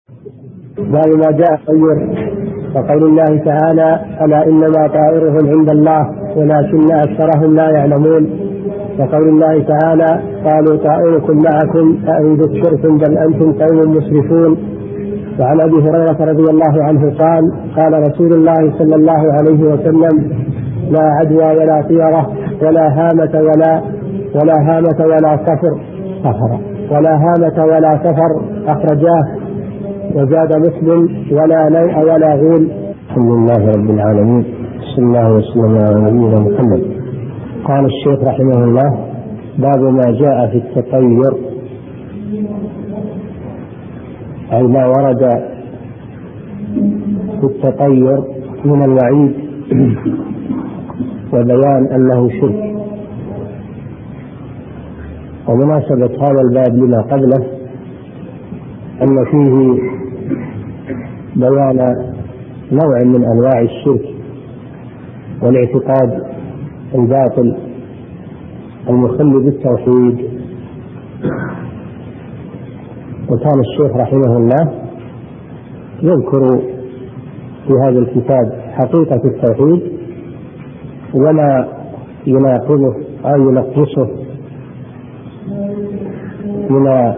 باب ما جاء خير وقول الله تعالى: ألا إنما طائرهم عند الله ولكن أكثرهم لا يعلمون. وقول الله تعالى: قالوا طائركم معكم أئن ذكرتم بل أنتم قوم مسرفون. وعن أبي هريرة رضي الله عنه قال رسول الله صلى الله عليه وسلم: لا عدوى ولا طيرة ولا هامة ولا سفر أخرجاه. وزاد مسلم: ولا نوء ولا غول. الحمد لله رب العالمين، صلى الله وسلم على نبينا محمد. قال الشيخ رحمه الله: باب ما جاء في التطير، أي ما ورد في التطير من الوعيد وبيان أنه شرك. ومناسبة هذا الباب لما قبله أن فيه بيان نوع من أنواع الشرك والاعتقاد الباطل المخل بالتوحيد. وكان الشيخ رحمه الله يذكر في هذا الكتاب حقيقة التوحيد وما يناقضه أو ينقصه من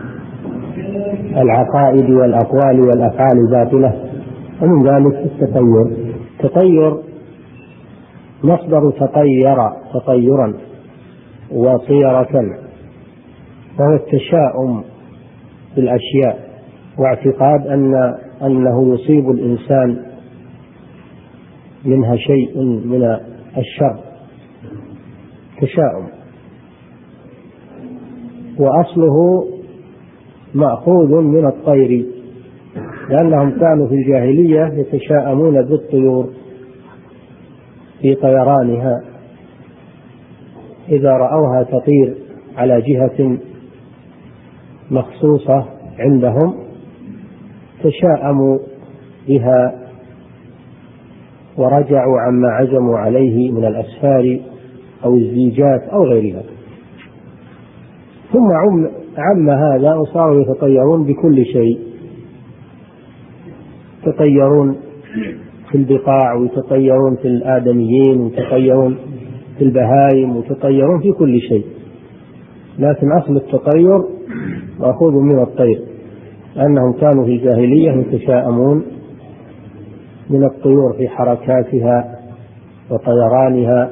العقائد والأقوال والأفعال الباطلة. ومن ذلك التطير مصدر تطيرا وطيرة، وهو التشاؤم بالأشياء واعتقاد أنه يصيب الإنسان منها شيء من الشر، تشاؤم. وأصله مأخوذ من الطير، لأنهم كانوا في الجاهلية يتشاءمون بالطيور في طيرانها، إذا رأوها تطير على جهة مخصوصة عندهم تشاءموا بها ورجعوا عما عزموا عليه من الأسفار أو الزيجات أو غيرها. ثم عم هذا وصاروا يتطيرون بكل شيء، يتطيرون في البقاع ويتطيرون في الآدميين ويتطيرون في البهائم ويتطيرون في كل شيء. لكن أصل التطير مأخوذ من الطير، لأنهم كانوا في الجاهلية يتشاءمون من الطيور في حركاتها وطيرانها،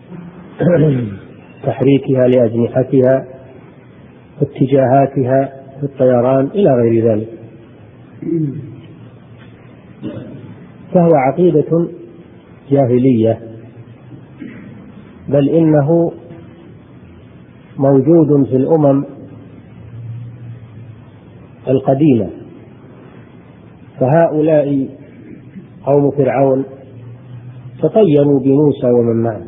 تحريكها لأجنحتها واتجاهاتها في الطيران إلى غير ذلك. فهو عقيدة جاهلية، بل إنه موجود في الأمم القديمة. فهؤلاء قوم فرعون تطيروا بموسى ومن معه،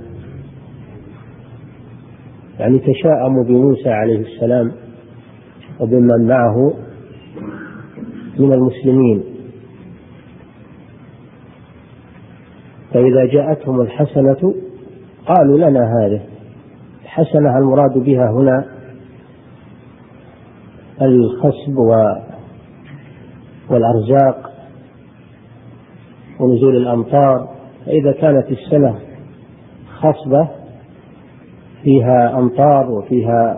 يعني تشاءموا بموسى عليه السلام وبمن معه من المسلمين. فإذا جاءتهم الحسنة قالوا لنا هذه الحسنة، المراد بها هنا الخصب والأرزاق ونزول الأمطار. فإذا كانت السنة خصبة فيها أمطار وفيها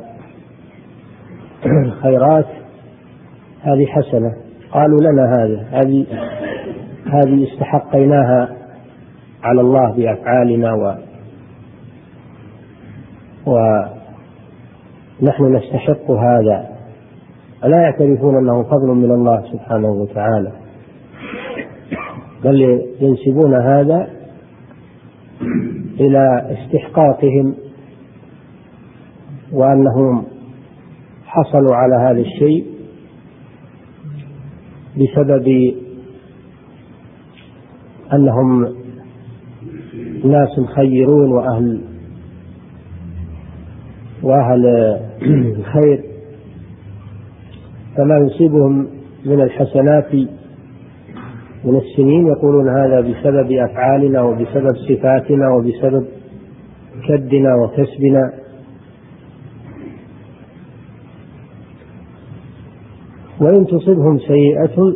خيرات هذه حسنة، قالوا لنا هذه استحقيناها على الله بأفعالنا ونحن نستحق هذا. ألا يعترفون أنه فضل من الله سبحانه وتعالى، بل ينسبون هذا إلى استحقاقهم وأنهم حصلوا على هذا الشيء بسبب أنهم ناس خيرون وأهل الخير، فما يصيبهم من الحسنات من السنين يقولون هذا بسبب أفعالنا وبسبب صفاتنا وبسبب كدنا وكسبنا. وإن تصبهم سيئة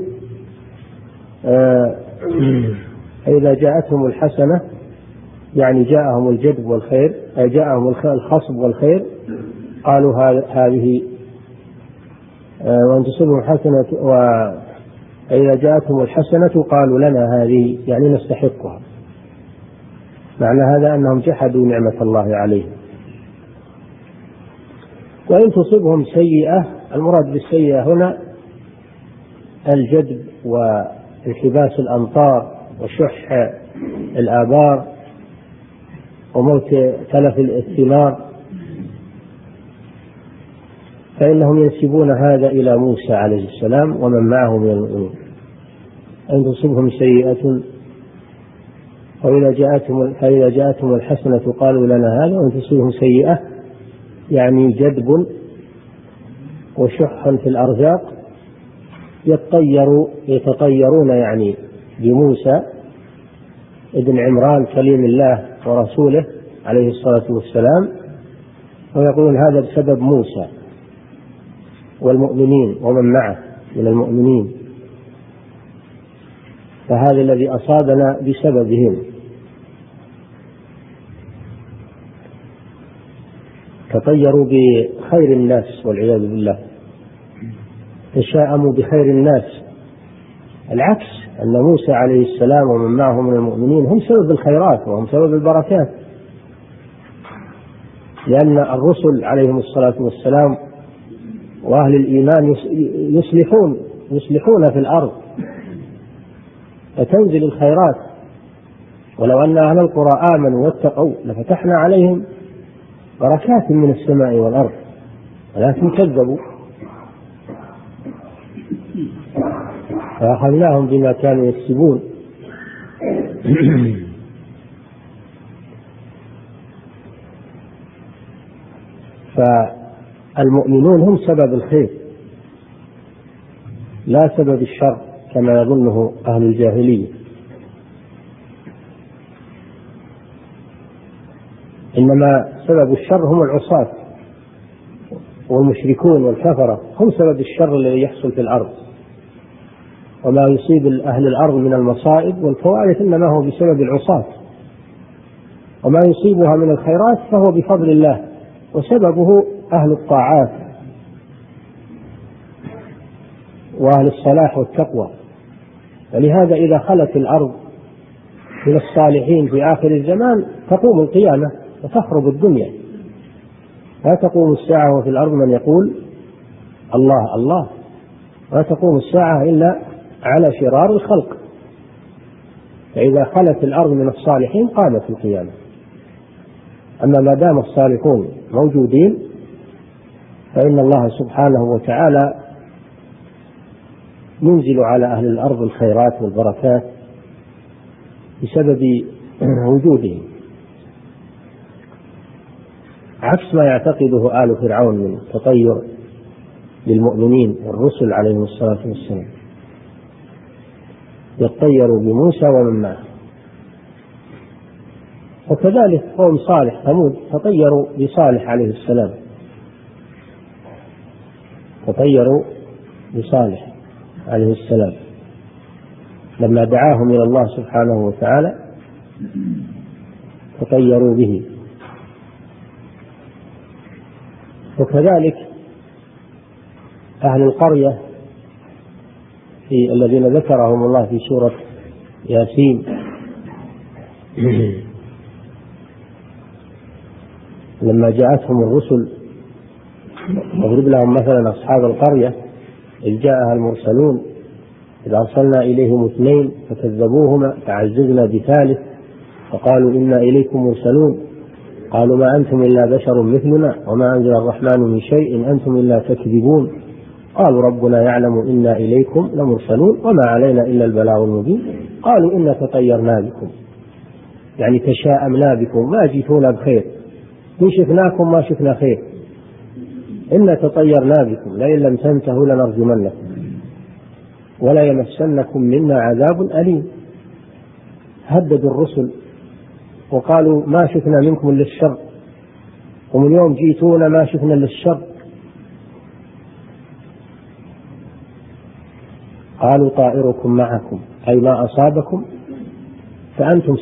إذا جاءتهم الحسنة يعني جاءهم الجدب والخير، أي جاءهم الخصب والخير، قالوا هذه. وإن تصبهم حسنة وإذا جاءتهم الحسنة قالوا لنا هذه، يعني نستحقها. معنى هذا أنهم جحدوا نعمة الله عليهم. وإن تصبهم سيئة، المراد بالسيئة هنا الجدب وانحباس الأمطار وشح الآبار وموت تلف الثمار، فإنهم ينسبون هذا إلى موسى عليه السلام ومن معه من المؤمنين. أن تصبهم سيئة فإذا جاءتهم الحسنة قالوا لنا هذا، وأن تصبهم سيئة يعني جدب وشح في الأرزاق، يتطيرون يعني بموسى ابن عمران كليم الله ورسوله عليه الصلاة والسلام، ويقولون هذا بسبب موسى والمؤمنين ومن معه من المؤمنين، فهذا الذي أصابنا بسببهم. تطيروا بخير الناس والعياذ بالله، تشاءموا بخير الناس. العكس، أن موسى عليه السلام ومن معه من المؤمنين هم سبب الخيرات وهم سبب البركات، لأن الرسل عليهم الصلاة والسلام وأهل الإيمان يصلحون في الأرض فتنزل الخيرات. ولو أن أهل القرى آمنوا واتقوا لفتحنا عليهم بركات من السماء والأرض، ولكن كذبوا فأخذناهم بما كانوا يكسبون. فالمؤمنون هم سبب الخير لا سبب الشر كما يظنه أهل الجاهلية، إنما سبب الشر هم العصاة والمشركون والكفرة، هم سبب الشر الذي يحصل في الأرض. وما يصيب أهل الأرض من المصائب والكوارث إنما هو بسبب العصاة، وما يصيبها من الخيرات فهو بفضل الله، وسببه أهل الطاعات وأهل الصلاح والتقوى. ولهذا إذا خلت الأرض من الصالحين في آخر الزمان تقوم القيامة وتخرب الدنيا، لا تقوم الساعة وفي الأرض من يقول الله الله، لا تقوم الساعة إلا على شرار الخلق. فإذا خلت الأرض من الصالحين قامت القيامة. أما ما دام الصالحون موجودين فإن الله سبحانه وتعالى ينزل على أهل الأرض الخيرات والبركات بسبب وجودهم، عكس ما يعتقده آل فرعون من تطير للمؤمنين والرسل عليهم الصلاة والسلام، يطيروا بموسى ومن معه. وكذلك قوم صالح ثمود تطيروا بصالح عليه السلام، تطيروا بصالح عليه السلام لما دعاهم إلى الله سبحانه وتعالى تطيروا به. وكذلك أهل القرية الذين ذكرهم الله في سورة ياسين لما جاءتهم الرسل، واضرب لهم مثلا أصحاب القرية إذ جاءها المرسلون إذ أرسلنا إليهم 2 فكذبوهما فعززنا ب3 فقالوا إنا إليكم مرسلون قالوا ما أنتم إلا بشر مثلنا وما أنزل الرحمن من شيء إن أنتم إلا تكذبون قالوا ربنا يعلم إنا إليكم لمرسلون وما علينا إلا البلاغ المبين قالوا إنا تطيرنا بكم، يعني تشاءمنا بكم ما جئتونا بخير، إن شفناكم ما شفنا خير، إنا تطيرنا بكم لئن لم تنتهوا لنرجمنكم ولا يمسنكم منا عذاب أليم. هددوا الرسل وقالوا ما شفنا منكم إلا الشر، ومن يوم جئتونا ما شفنا إلا الشر. قالوا طائركم معكم، أي ما أصابكم فأنتم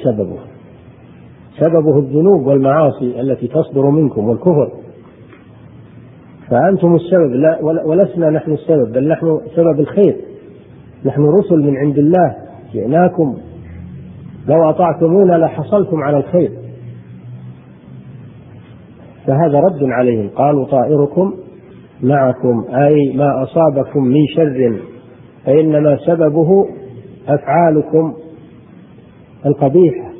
سببه الذنوب والمعاصي التي تصدر منكم والكفر، فأنتم السبب، ولسنا نحن السبب، بل نحن سبب الخير، نحن رسل من عند الله جئناكم، لو أطعتمونا لحصلتم على الخير. فهذا رد عليهم، قالوا طائركم معكم، أي ما أصابكم من شر فإنما سببه أفعالكم القبيحة.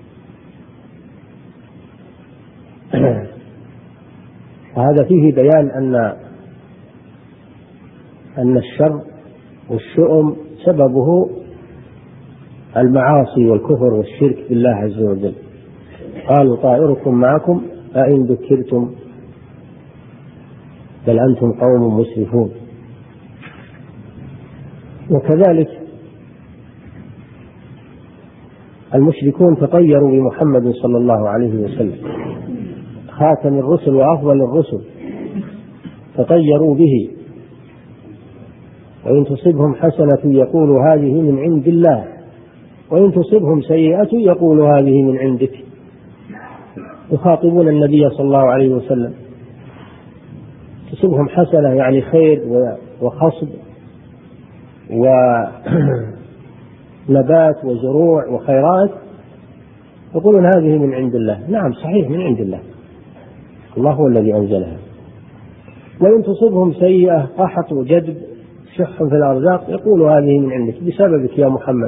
هذا فيه بيان أن الشر والشؤم سببه المعاصي والكفر والشرك بالله عز وجل. قالوا طائركم معكم أئن ذكرتم بل أنتم قوم مسرفون. وكذلك المشركون تطيروا بمحمد صلى الله عليه وسلم خاتم الرسل وأفضل الرسل، تطيروا به، وإن تصبهم حسنة يقول هذه من عند الله، وإن تصبهم سيئة يقول هذه من عندك. يخاطبون النبي صلى الله عليه وسلم، تصبهم حسنة يعني خير وخصب ونبات وزروع وخيرات، يقولون هذه من عند الله. نعم صحيح من عند الله، الله هو الذي أنزلها. وإن تصبهم سيئة قحط وجدب شح في الأرزاق يقول هذه من عندك بسببك يا محمد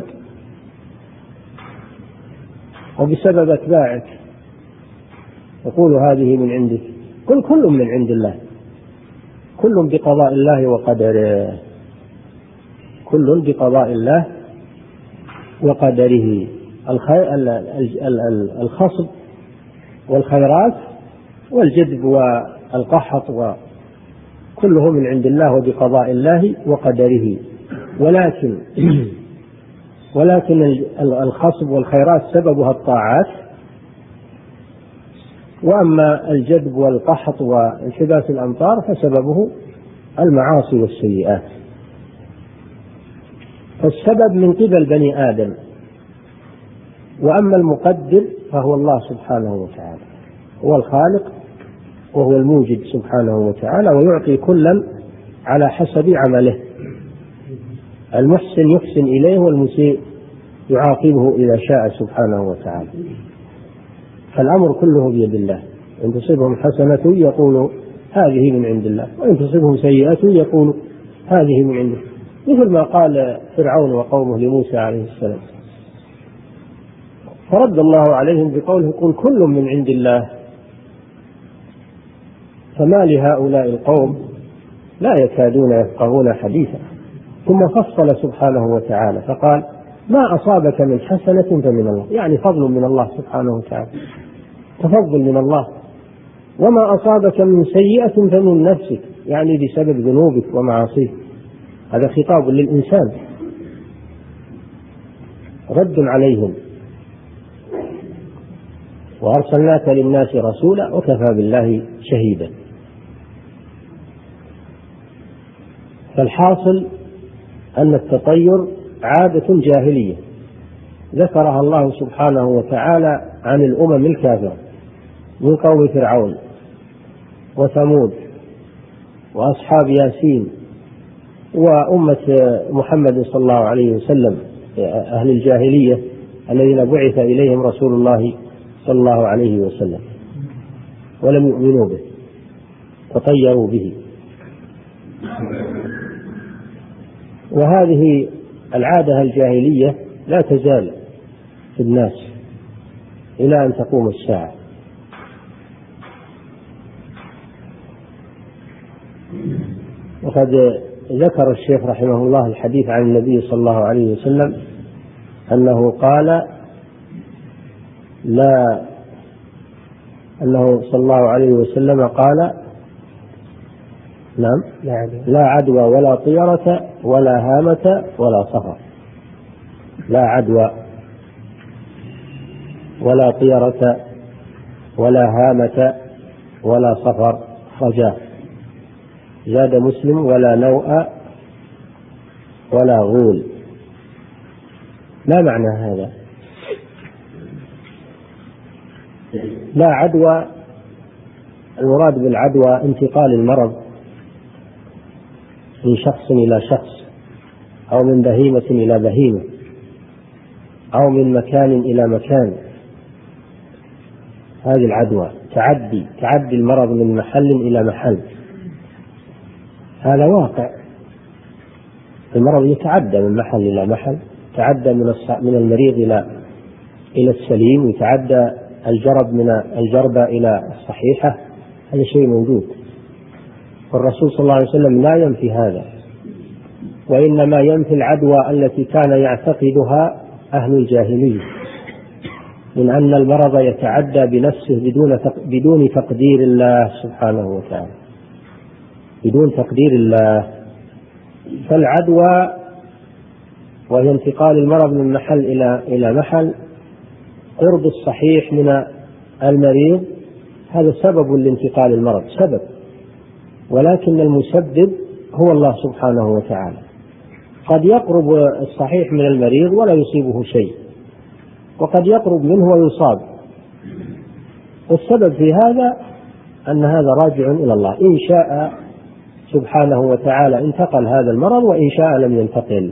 وبسبب أتباعك، يقول هذه من عندك. كل من عند الله، كل بقضاء الله وقدره، كل بقضاء الله وقدره. الخصب والخيرات والجدب والقحط كله من عند الله وبقضاء الله وقدره. ولكن الخصب والخيرات سببها الطاعات، وأما الجدب والقحط وانحباس الأمطار فسببه المعاصي والسيئات. فالسبب من قبل بني آدم، وأما المقدر فهو الله سبحانه وتعالى، هو الخالق وهو الموجد سبحانه وتعالى، ويعطي كلا على حسب عمله. المحسن يحسن إليه والمسيء يعاقبه إذا شاء سبحانه وتعالى. فالأمر كله بيد الله، إن تصبهم حسنة يقول هذه من عند الله، وإن تصبهم سيئة يقول هذه من عنده، مثل ما قال فرعون وقومه لموسى عليه السلام. فرد الله عليهم بقوله قل كل من عند الله. فما لهؤلاء القوم لا يكادون يفقهون حديثا. ثم فصل سبحانه وتعالى فقال ما أصابك من حسنة فمن الله، يعني فضل من الله سبحانه وتعالى، تفضل من الله. وما أصابك من سيئة فمن نفسك، يعني بسبب ذنوبك ومعاصيك. هذا خطاب للإنسان، رد عليهم. وأرسلناك للناس رسولا وكفى بالله شهيدا. فالحاصل أن التطير عادة جاهلية ذكرها الله سبحانه وتعالى عن الأمم الكافرة من قوم فرعون وثمود وأصحاب ياسين وأمة محمد صلى الله عليه وسلم، أهل الجاهلية الذين بعث إليهم رسول الله صلى الله عليه وسلم ولم يؤمنوا به، تطيروا به. وهذه العادة الجاهلية لا تزال في الناس إلى أن تقوم الساعة. وقد ذكر الشيخ رحمه الله الحديث عن النبي صلى الله عليه وسلم أنه قال أنه صلى الله عليه وسلم قال نعم لا عدوى ولا طيرة ولا هامة ولا صفر. لا عدوى ولا طيرة ولا هامة ولا صفر. رجاء. زاد مسلم ولا نوء ولا غول. ما معنى هذا؟ لا عدوى، المراد بالعدوى انتقال المرض من شخص إلى شخص، أو من بهيمة إلى بهيمة، أو من مكان إلى مكان. هذه العدوى، تعدي المرض من محل إلى محل، هذا واقع. المرض يتعدى من محل إلى محل، يتعدى من المريض إلى السليم، يتعدى الجرب من الجربة إلى الصحيحة، هذا شيء موجود. والرسول صلى الله عليه وسلم لا ينفي هذا، وإنما ينفي العدوى التي كان يعتقدها أهل الجاهلية، من أن المرض يتعدى بنفسه بدون تقدير الله سبحانه وتعالى، بدون تقدير الله. فالعدوى وهي انتقال المرض من محل إلى محل، قرب الصحيح من المريض، هذا سبب لانتقال المرض، سبب، ولكن المسبب هو الله سبحانه وتعالى. قد يقرب الصحيح من المريض ولا يصيبه شيء، وقد يقرب منه ويصاب، والسبب في هذا أن هذا راجع إلى الله، إن شاء سبحانه وتعالى انتقل هذا المرض، وإن شاء لم ينتقل.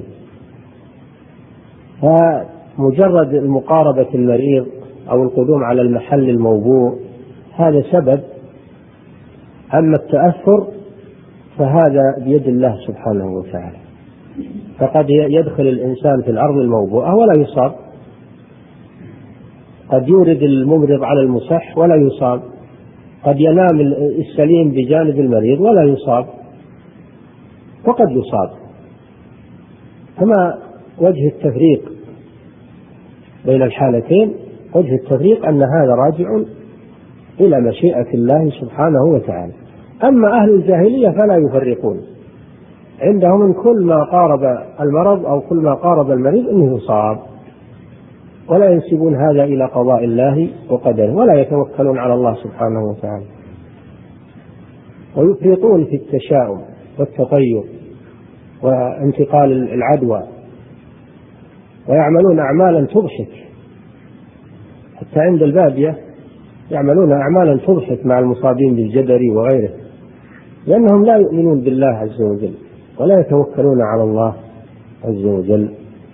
فمجرد مقاربة المريض أو القدوم على المحل الموبوء هذا سبب، أما التأثر فهذا بيد الله سبحانه وتعالى. فقد يدخل الإنسان في الأرض الموبوءة ولا يصاب، قد يورد الممرض على المصح ولا يصاب، قد ينام السليم بجانب المريض ولا يصاب، وقد يصاب. كما وجه التفريق بين الحالتين، وجه التفريق أن هذا راجع إلى مشيئة الله سبحانه وتعالى. أما أهل الجاهلية فلا يفرقون، عندهم من كل ما قارب المرض أو كل ما قارب المريض أنه يصاب، ولا ينسبون هذا إلى قضاء الله وقدره، ولا يتوكلون على الله سبحانه وتعالى، ويفرطون في التشاؤم والتطير وانتقال العدوى، ويعملون أعمالا تضحك، حتى عند البادية يعملون أعمالا تضحك مع المصابين بالجدر وغيره، لأنهم لا يؤمنون بالله عز وجل ولا يتوكلون على الله عز وجل.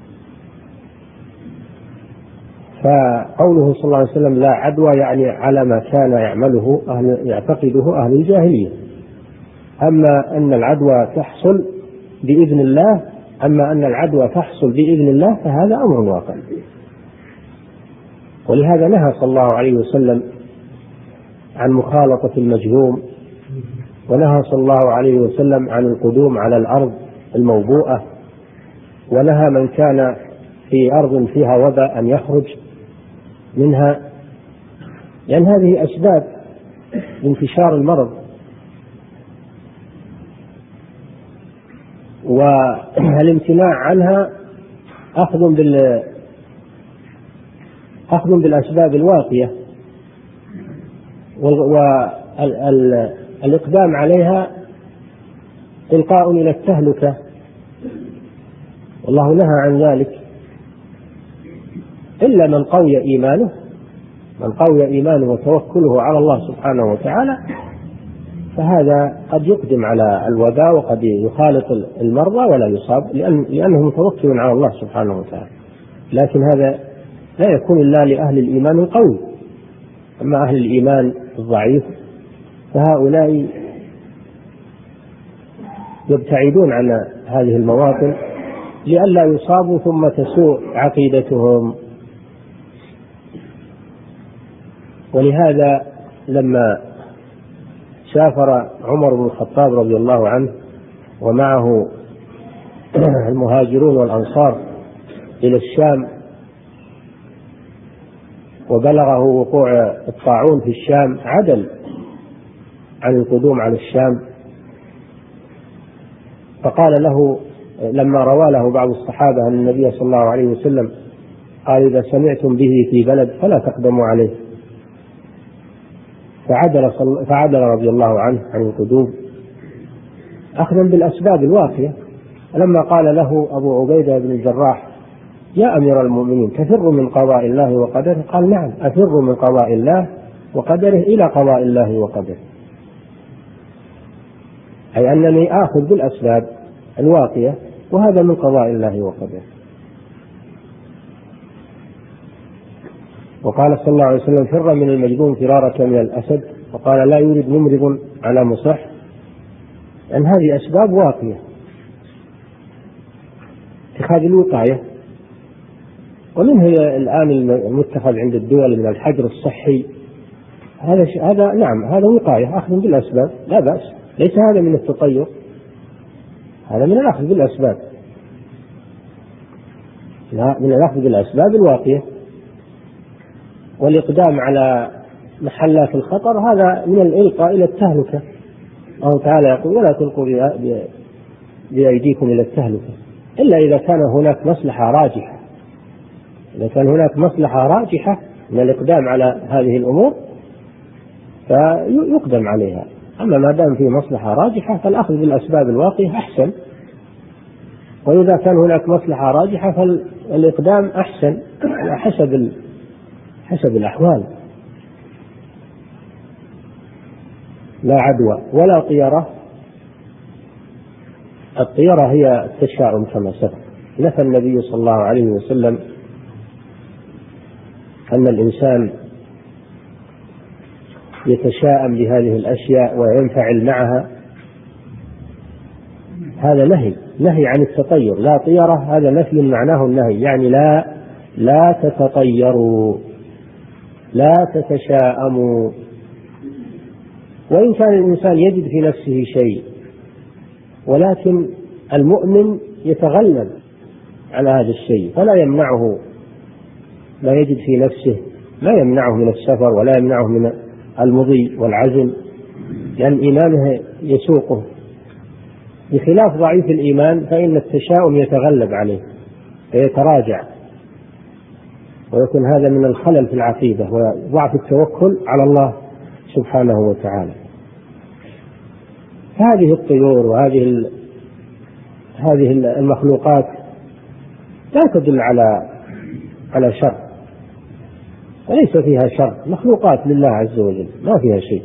فقوله صلى الله عليه وسلم لا عدوى يعني على ما كان يعتقده أهل الجاهلية. أما أن العدوى تحصل بإذن الله فهذا أمر واقع. ولهذا نهى صلى الله عليه وسلم عن مخالطة المجهوم، ونهى صلى الله عليه وسلم عن القدوم على الأرض الموبوءة، ونهى من كان في أرض فيها وباء أن يخرج منها، لأن هذه أسباب انتشار المرض. والامتناع عنها أخذ بالأسباب الواقية، والإقدام عليها إلقاء إلى التهلكة، والله نهى عن ذلك. إلا من قوي إيمانه وتوكله على الله سبحانه وتعالى، فهذا قد يقدم على الوباء وقد يخالط المرضى ولا يصاب، لأنه متوكل على الله سبحانه وتعالى. لكن هذا لا يكون إلا لأهل الإيمان القوي. أما أهل الإيمان الضعيف فهؤلاء يبتعدون عن هذه المواطن لئلا يصابوا ثم تسوء عقيدتهم. ولهذا لما سافر عمر بن الخطاب رضي الله عنه ومعه المهاجرون والأنصار إلى الشام، وبلغه وقوع الطاعون في الشام، عدل عن القدوم على الشام، فقال له لما روى له بعض الصحابة أن النبي صلى الله عليه وسلم قال إذا سمعتم به في بلد فلا تقدموا عليه، فعدل رضي الله عنه عن القدوم أخذا بالأسباب الواقية. لما قال له أبو عبيدة بن الجراح: يا أمير المؤمنين، تفر من قضاء الله وقدره؟ قال: نعم، أفر من قضاء الله وقدره إلى قضاء الله وقدره، أي أنني آخذ بالأسباب الواقية، وهذا من قضاء الله وقدره. وقال صلى الله عليه وسلم: فر من المجذوم فرارك من الأسد. وقال: لا يريد ممرض على مصح، أن هذه أسباب واقية. اتخاذ الوقاية، ومنه الآن المتخذ عند الدول من الحجر الصحي، هذا نعم، هذا وقاية، أخذ بالأسباب، لا بأس، ليس هذا من التطير، هذا من الأخذ بالأسباب، من الأخذ بالأسباب الواقية. والإقدام على محلات الخطر هذا من الإلقاء إلى التهلكة. الله تعالى يقول: ولا تلقوا بأيديكم إلى التهلكة، إلا إذا كان هناك مصلحة راجحة. إذا كان هناك مصلحة راجحة من الإقدام على هذه الأمور فيقدم عليها، أما ما دام في مصلحة راجحة فالأخذ بالأسباب الواقعة أحسن، وإذا كان هناك مصلحة راجحة فالإقدام أحسن حسب الأحوال. لا عدوى ولا طيرة. الطيرة هي التشاؤم كما سبق. نفى النبي صلى الله عليه وسلم أن الإنسان يتشاءم بهذه الأشياء وينفعل معها، هذا نهي عن التطير. لا طيرة، هذا نفي معناه النهي، يعني لا تتطيروا، لا تتشاءموا. وإن كان الإنسان يجد في نفسه شيء، ولكن المؤمن يتغلب على هذا الشيء، فلا يمنعه ما يجد في نفسه، لا يمنعه من السفر ولا يمنعه من المضي والعزم، لأن إيمانه يسوقه، بخلاف ضعيف الإيمان فإن التشاؤم يتغلب عليه فيتراجع، ويكون هذا من الخلل في العقيدة وضعف التوكل على الله سبحانه وتعالى. هذه الطيور وهذه المخلوقات لا تدل على شر، وليس فيها شر، مخلوقات لله عز وجل ما فيها شيء.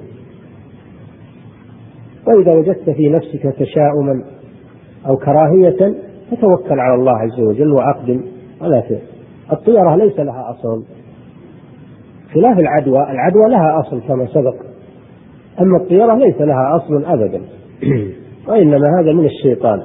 وإذا وجدت في نفسك تشاؤما أو كراهية فتوكل على الله عز وجل وأقدم ولا تأخر. الطيرة ليس لها أصل، خلاف العدوى لها أصل كما سبق، أما الطيرة ليس لها أصل أبدا وإنما هذا من الشيطان،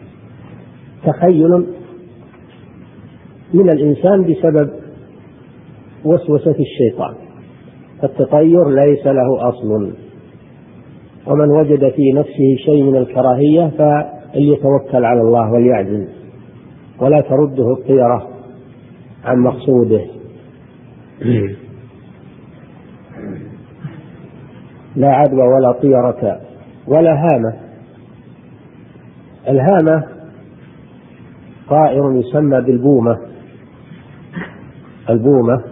تخيل من الإنسان بسبب وسوسة الشيطان. التطير ليس له أصل، ومن وجد في نفسه شيء من الكراهية فليتوكل على الله وليعزم، ولا ترده الطيرة عن مقصوده. لا عدوى ولا طيرة ولا هامة. الهامة طائر يسمى بالبومة، البومة،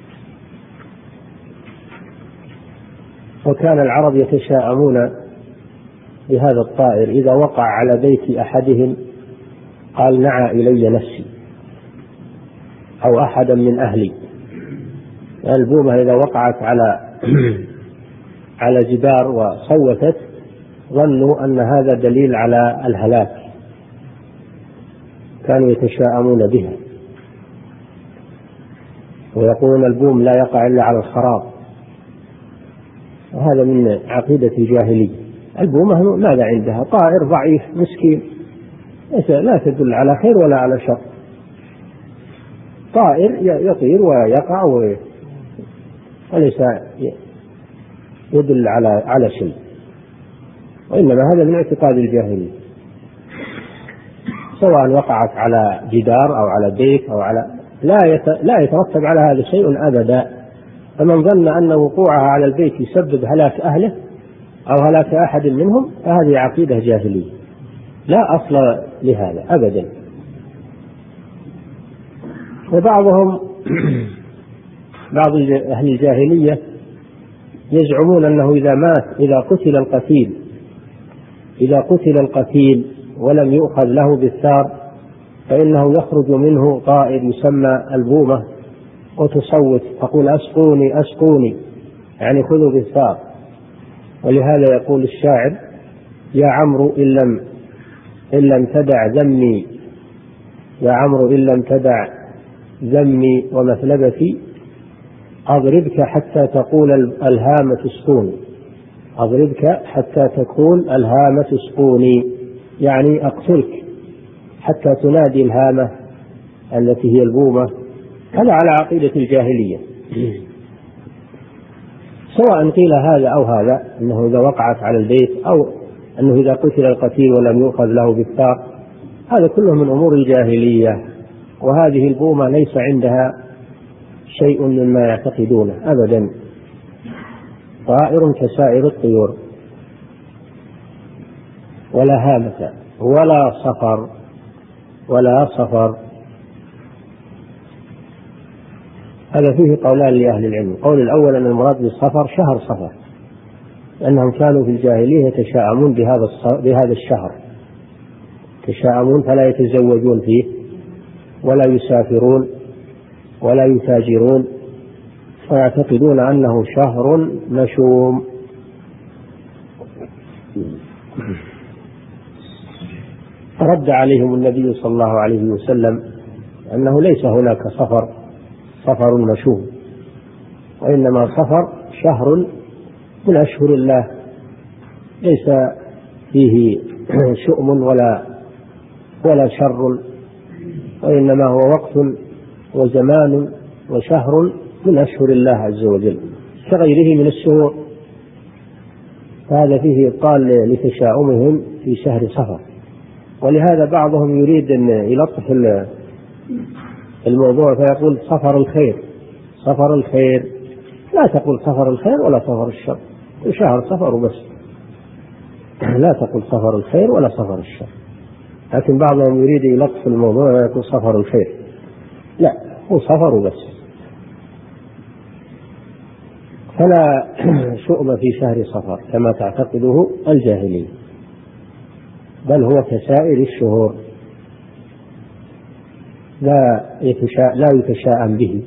وكان العرب يتشاءمون بهذا الطائر، إذا وقع على بيت أحدهم قال: نعى إلي نفسي أو أحدا من أهلي. البومة إذا وقعت على جدار وصوتت ظنوا أن هذا دليل على الهلاك، كانوا يتشاءمون بها، ويقولون البوم لا يقع إلا على الخراب، وهذا من عقيدة الجاهلية. البومة ماذا عندها؟ طائر ضعيف مسكين، لا تدل على خير ولا على شر، طائر يطير ويقع وليس يدل على شيء، وإنما هذا من اعتقاد الجاهلية، سواء وقعت على جدار أو على بيت أو لا يترتب على هذا شيء أبدا. فمن ظن أن وقوعها على البيت يسبب هلاك أهله أو هلاك أحد منهم فهذه عقيدة جاهلية لا أصل لهذا أبدا. وبعضهم بعض أهل الجاهلية يزعمون أنه إذا قتل القتيل ولم يؤخذ له بالثار فإنه يخرج منه طائر يسمى البومة وتصوت تقول أسقوني أسقوني، يعني خذوا بالثار. ولهذا يقول الشاعر: يا عمرو إن لم تدع ذمي، يا عمرو إن لم تدع ذمي ومثلبتي أضربك حتى تقول الهامة اسقوني، أضربك حتى تقول الهامة اسقوني، يعني أقتلك حتى تنادي الهامة التي هي البومة. هذا على عقيدة الجاهلية، سواء قيل هذا أو هذا، أنه إذا وقعت على البيت أو أنه إذا قتل القتيل ولم يؤخذ له بالثار، هذا كله من أمور الجاهلية. وهذه البومة ليس عندها شيء مما يعتقدونه أبدا، طائر كسائر الطيور، ولا هامة ولا صفر. هذا فيه قولان لأهل العلم. القول الأول أن المراد بالصفر شهر صفر، لأنهم كانوا في الجاهلية يتشاءمون بهذا الشهر، يتشاءمون فلا يتزوجون فيه ولا يسافرون ولا يتاجرون، فيعتقدون أنه شهر مشوم. رد عليهم النبي صلى الله عليه وسلم أنه ليس هناك صفر مشوم، وإنما صفر شهر من أشهر الله ليس فيه شؤم ولا شر، وإنما هو وقت وزمان وشهر من أشهر الله عز وجل كغيره من الشهور. فهذا فيه إبطال لتشاؤمهم في شهر صفر. ولهذا بعضهم يريد أن يلطف الموضوع فيقول صفر الخير. لا تقول صفر الخير ولا صفر الشر، شهر صفر بس، لا تقول صفر الخير ولا صفر الشر. لكن بعضهم يريد يلطف الموضوع ويقول صفر الخير، لا، هو صفر بس. فلا شؤم في شهر صفر كما تعتقده الجاهلية، بل هو كسائر الشهور لا يتشاءم به.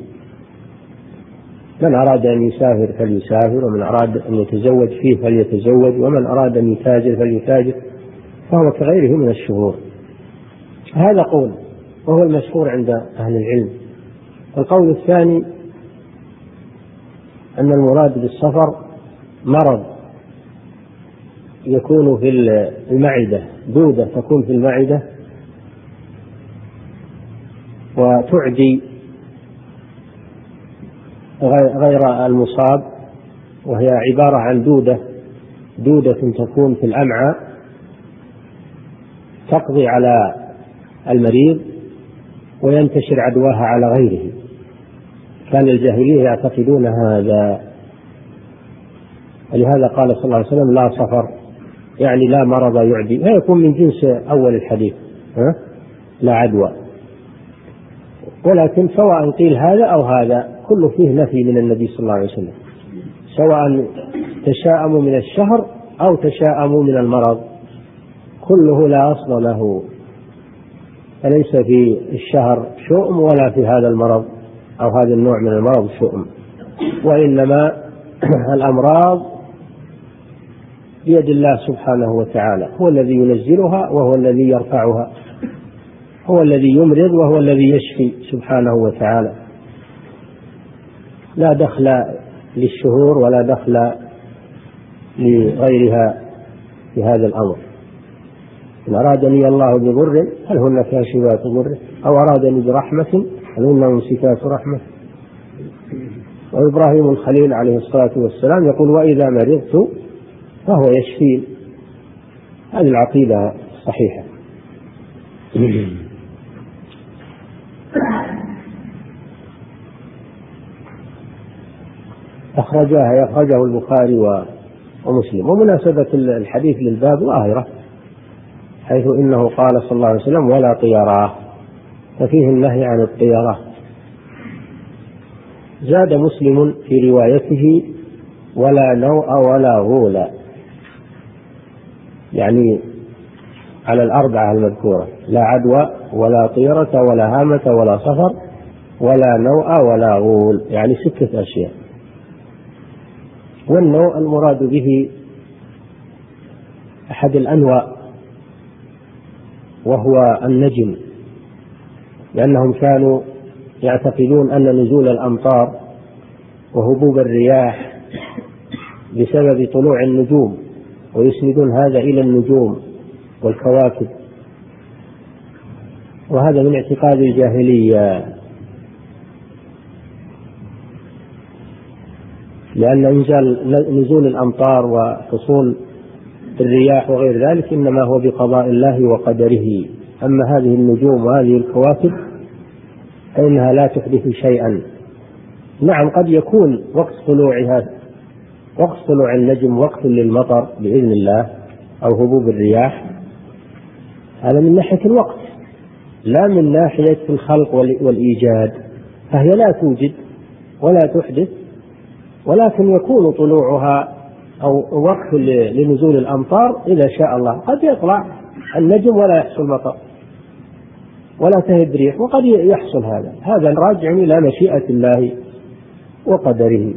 من أراد أن يسافر فليسافر، ومن أراد أن يتزوج فيه فليتزوج، ومن أراد أن يتاجر فليتاجر، فهو كغيره من الشهور. هذا قول وهو المشهور عند أهل العلم. القول الثاني أن المراد بالصفر مرض يكون في المعدة، دودة تكون في المعدة وتعدي غير المصاب، وهي عبارة عن دودة تكون في الأمعاء تقضي على المريض وينتشر عدواها على غيره. كان الجاهلية يعتقدون هذا، ولهذا قال صلى الله عليه وسلم لا صفر، يعني لا مرض يعدي، لا يكون من جنس أول الحديث لا عدوى. ولكن سواء قيل هذا أو هذا كله فيه نفي من النبي صلى الله عليه وسلم، سواء تشاءموا من الشهر أو تشاءموا من المرض، كله لا أصل له، فليس في الشهر شؤم ولا في هذا المرض أو هذا النوع من المرض شؤم، وإنما الأمراض بيد الله سبحانه وتعالى، هو الذي ينزلها وهو الذي يرفعها، هو الذي يمرض وهو الذي يشفي سبحانه وتعالى. لا دخل للشهور ولا دخل لغيرها في هذا الأمر. إن أرادني الله بضر هل هن كاشفات ضره، أو أرادني برحمة هل هن ممسكات رحمة. وإبراهيم الخليل عليه الصلاة والسلام يقول وإذا مرضت فهو يشفين. هذه العقيدة الصحيحة. أخرجه البخاري ومسلم. ومناسبة الحديث للباب ظاهرة، حيث إنه قال صلى الله عليه وسلم ولا طيراه، ففيه النهي عن الطيرة. زاد مسلم في روايته ولا نوء ولا غول، يعني على الأربعة المذكورة: لا عدوى ولا طيرة ولا هامة ولا صفر ولا نوء ولا غول، يعني 6 أشياء. والنوء المراد به أحد الأنواء وهو النجم، لأنهم كانوا يعتقدون أن نزول الأمطار وهبوب الرياح بسبب طلوع النجوم، ويسندون هذا إلى النجوم والكواكب، وهذا من اعتقاد الجاهلية، لأن نزول الأمطار وحصول الرياح وغير ذلك إنما هو بقضاء الله وقدره. أما هذه النجوم وهذه الكواكب فإنها لا تحدث شيئا. نعم، قد يكون وقت طلوع النجم وقت للمطر بإذن الله أو هبوب الرياح، هذا من ناحية الوقت، لا من ناحية الخلق والإيجاد، فهي لا توجد ولا تحدث، ولكن يكون طلوعها أو وقت لنزول الأمطار إذا شاء الله. قد يطلع النجم ولا يحصل مطر ولا تهب ريح، وقد يحصل هذا راجع إلى مشيئة الله وقدره.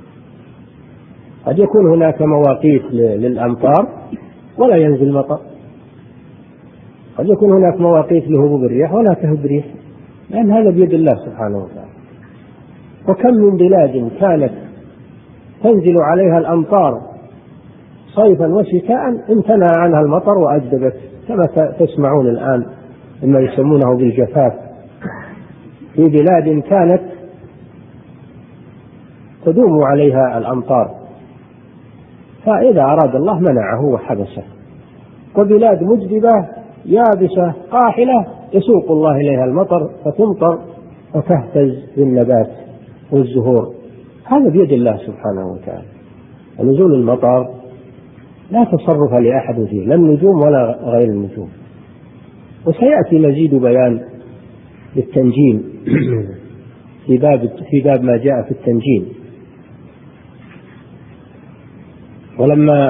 قد يكون هناك مواقيت للأمطار ولا ينزل مطر، قد يكون هناك مواقيت لهبوب الرياح ولا تهب ريح، لأن هذا بيد الله سبحانه وتعالى. وكم من بلاد كانت تنزل عليها الأمطار صيفا وشتاء امتنع عنها المطر وأجدبت، كما تسمعون الآن مما يسمونه بالجفاف في بلاد كانت تدوم عليها الأمطار، فإذا أراد الله منعه وحبسه. وبلاد مجدبة يابسة قاحلة يسوق الله إليها المطر فتمطر وتهتز بالنبات والزهور، هذا بيد الله سبحانه وتعالى. نزول المطر لا تصرف لأحد فيه، لا النجوم ولا غير النجوم. وسيأتي مزيد بيان للتنجيم في باب ما جاء في التنجيم. ولما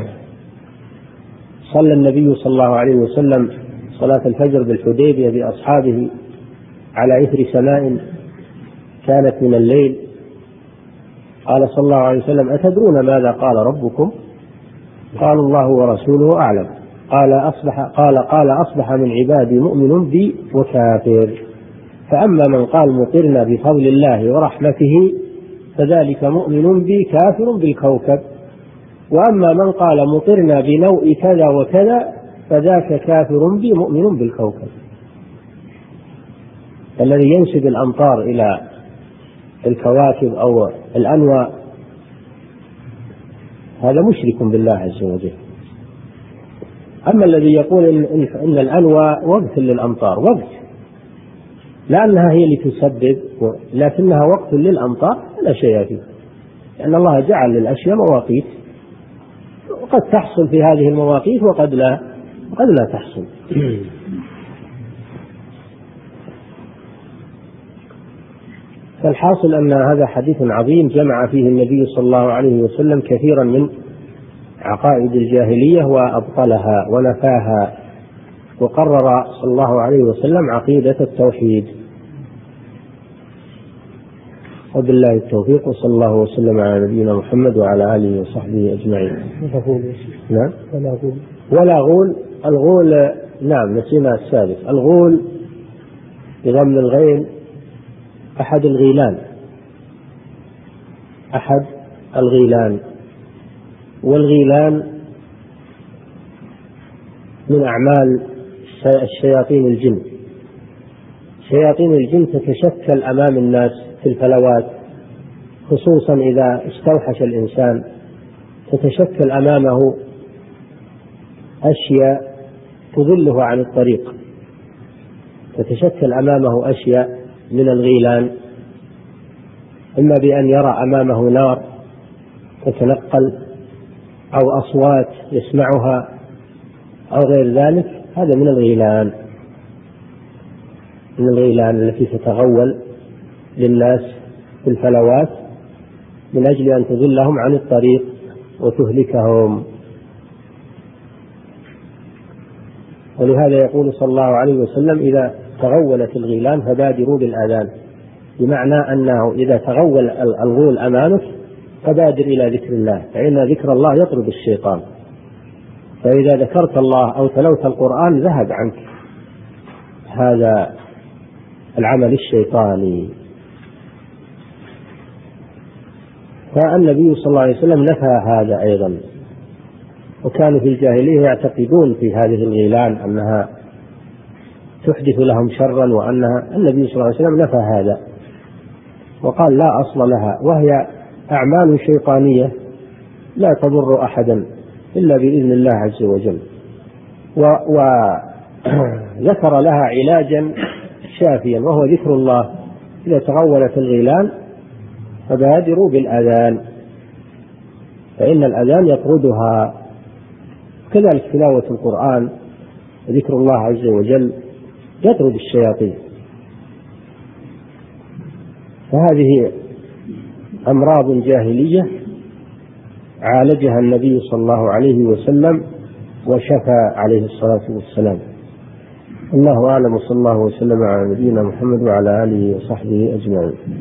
صلى النبي صلى الله عليه وسلم صلاة الفجر بالحديبية بأصحابه على إثر سماء كانت من الليل، قال صلى الله عليه وسلم: أتدرون ماذا قال ربكم؟ قالوا: الله ورسوله أعلم. قال أصبح من عبادي مؤمن بي وكافر، فأما من قال مطرنا بفضل الله ورحمته فذلك مؤمن بي كافر بالكوكب، وأما من قال مطرنا بنوء كذا وكذا فذاك كافر بي مؤمن بالكوكب. الذي ينسب الأمطار إلى الكواكب أو الأنواء هذا مشرك بالله عز وجل. أما الذي يقول إن الأنواء وقت للأمطار، وقت لأنها هي اللي تسبب، لكنها وقت للأمطار لا شيء فيه، لأن الله جعل للأشياء مواقيت، وقد تحصل في هذه المواقيت وقد لا تحصل. فالحاصل أن هذا حديث عظيم جمع فيه النبي صلى الله عليه وسلم كثيرا من عقائد الجاهلية وأبطلها ونفاها، وقرر صلى الله عليه وسلم عقيدة التوحيد. وبالله التوفيق، وصلى الله وسلم على نبينا محمد وعلى آله وصحبه أجمعين. نعم. ولا غول. الغول نعم نسينا السادس. الغول بضم الغين أحد الغيلان، والغيلان من أعمال الشياطين الجن. شياطين الجن تتشكل أمام الناس في الفلوات، خصوصا إذا استوحش الإنسان تتشكل أمامه أشياء تضله عن الطريق، تتشكل أمامه أشياء من الغيلان، إما بأن يرى أمامه نار تتنقل أو أصوات يسمعها أو غير ذلك، هذا من الغيلان التي تتغول للناس في الفلوات من أجل أن تضلهم عن الطريق وتهلكهم. ولهذا يقول صلى الله عليه وسلم إذا تغولت الغيلان فبادروا بالآذان، بمعنى أنه إذا تغول الغول أمامك فبادر إلى ذكر الله، فإن ذكر الله يطرد الشيطان، فإذا ذكرت الله أو تلوت القرآن ذهب عنك هذا العمل الشيطاني. فالنبي صلى الله عليه وسلم نفى هذا أيضا، وكانوا في الجاهلية يعتقدون في هذه الغيلان أنها تحدث لهم شرا، وأنها النبي صلى الله عليه وسلم نفى هذا وقال لا أصل لها، وهي أعمال شيطانية لا تضر أحدا إلا بإذن الله عز وجل، وذكر لها علاجا شافيا وهو ذكر الله. إذا تغولت الغيلان فبادروا بالأذان، فإن الأذان يطردها، كذلك تلاوة القرآن وذكر الله عز وجل يطرد الشياطين. فهذه أمراض جاهلية عالجها النبي صلى الله عليه وسلم وشفى عليه الصلاة والسلام. الله أعلم، صلى الله وسلم على نبينا محمد وعلى آله وصحبه أجمعين.